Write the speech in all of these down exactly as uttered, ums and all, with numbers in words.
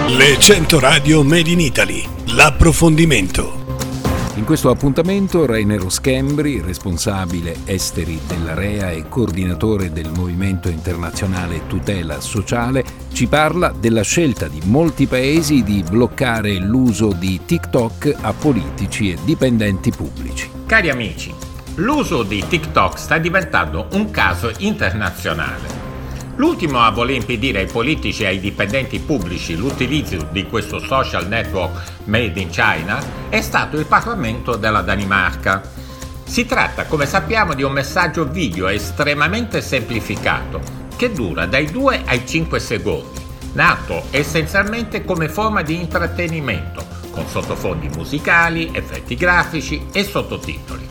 Le cento radio Made in Italy, l'approfondimento. In questo appuntamento Rainero Schembri, responsabile esteri dell'Area e coordinatore del Movimento Internazionale Tutela Sociale, ci parla della scelta di molti paesi di bloccare l'uso di TikTok a politici e dipendenti pubblici. Cari amici, l'uso di TikTok sta diventando un caso internazionale. L'ultimo a voler impedire ai politici e ai dipendenti pubblici l'utilizzo di questo social network made in China è stato il Parlamento della Danimarca. Si tratta, come sappiamo, di un messaggio video estremamente semplificato che dura dai due ai cinque secondi, nato essenzialmente come forma di intrattenimento, con sottofondi musicali, effetti grafici e sottotitoli.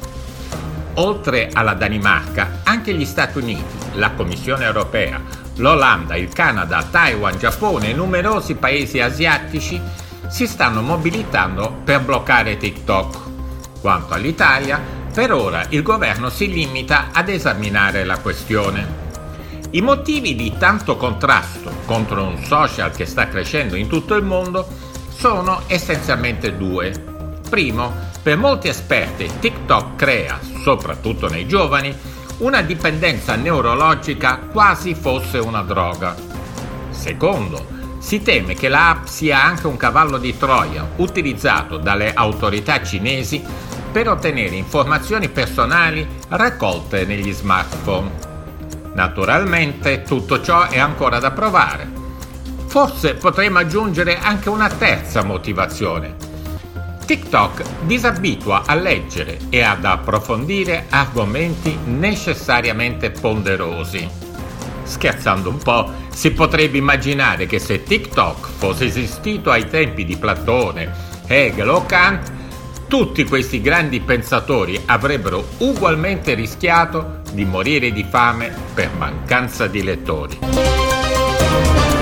Oltre alla Danimarca, anche gli Stati Uniti, la Commissione europea, l'Olanda, il Canada, Taiwan, Giappone e numerosi paesi asiatici si stanno mobilitando per bloccare TikTok. Quanto all'Italia, per ora il governo si limita ad esaminare la questione. I motivi di tanto contrasto contro un social che sta crescendo in tutto il mondo sono essenzialmente due. Primo, per molti esperti TikTok crea, soprattutto nei giovani, una dipendenza neurologica quasi fosse una droga. Secondo, si teme che l'app sia anche un cavallo di Troia utilizzato dalle autorità cinesi per ottenere informazioni personali raccolte negli smartphone. Naturalmente tutto ciò è ancora da provare. Forse potremmo aggiungere anche una terza motivazione. TikTok disabitua a leggere e ad approfondire argomenti necessariamente ponderosi. Scherzando un po', si potrebbe immaginare che se TikTok fosse esistito ai tempi di Platone, Hegel o Kant, tutti questi grandi pensatori avrebbero ugualmente rischiato di morire di fame per mancanza di lettori.